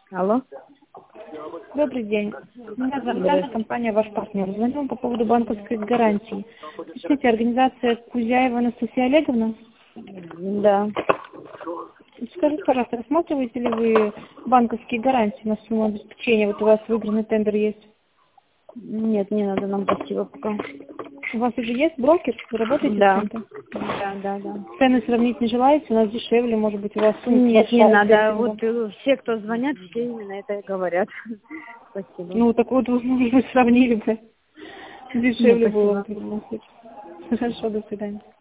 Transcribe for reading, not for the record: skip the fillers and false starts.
Алло. Добрый день. Меня зовут Анна, компания «Ваш партнер». Звоню вам по поводу банковской гарантии. Уточните, организация Кузяева Анастасия Олеговна? Да. Скажите, пожалуйста, рассматриваете ли вы банковские гарантии на сумму обеспечения? Вот у вас выигранный тендер есть. Нет, не надо нам, спасибо пока. У вас уже есть брокер? Вы работаете Да. с кем-то? Да. Цены сравнить не желаете? У нас дешевле, может быть, у вас сумма Нет, не большая, надо. кемпинга. Вот все, кто звонят, все именно это и говорят. Спасибо. Ну, так вот, вы, может быть, сравнили бы. Нет, Дешевле было спасибо. бы в любом случае. Хорошо, до свидания.